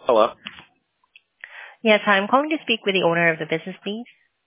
Hello. Yes, hi. I'm calling to speak with the owner of the business, please.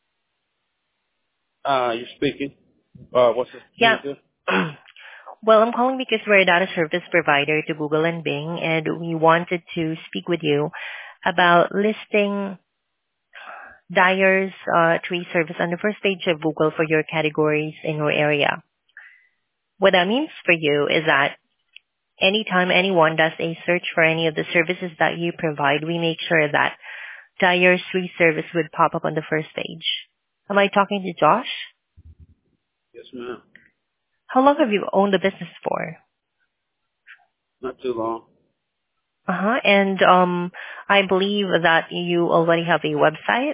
You're speaking. What's this Yeah. pertaining to? Well, I'm calling because we're a data service provider to Google and Bing, and we wanted to speak with you about listing Dyer's tree service on the first page of Google for your categories in your area. What that means for you is that anytime anyone does a search for any of the services that you provide, we make sure that Dyer's tree service would pop up on the first page. Am I talking to Josh? Yes, ma'am. How long have you owned the business for? Not too long. Uh-huh. And I believe that you already have a website.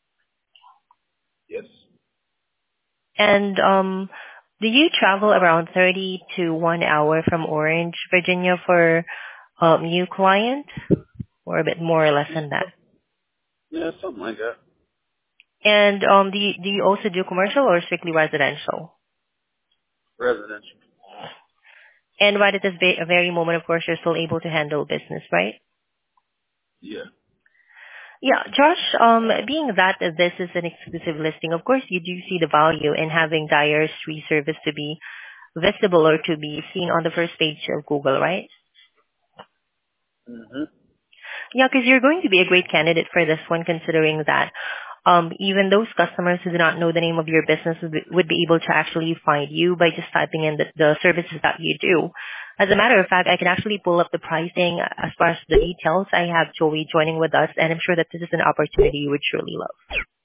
Yes. And do you travel around 30 to 1 hour from Orange, Virginia for new client, or a bit more or less than that? Yeah, something like that. And do you also do commercial or strictly residential? Residential. And right at this very moment, of course, you're still able to handle business, right? Yeah. Yeah, Josh, being that this is an exclusive listing, of course, you do see the value in having Dyer's tree service to be visible or to be seen on the first page of Google, right? Mhm. Yeah, because you're going to be a great candidate for this one, considering that even those customers who do not know the name of your business would be able to actually find you by just typing in the services that you do. As a matter of fact, I can actually pull up the pricing as far as the details. I have Joey joining with us, and I'm sure that this is an opportunity you would truly love.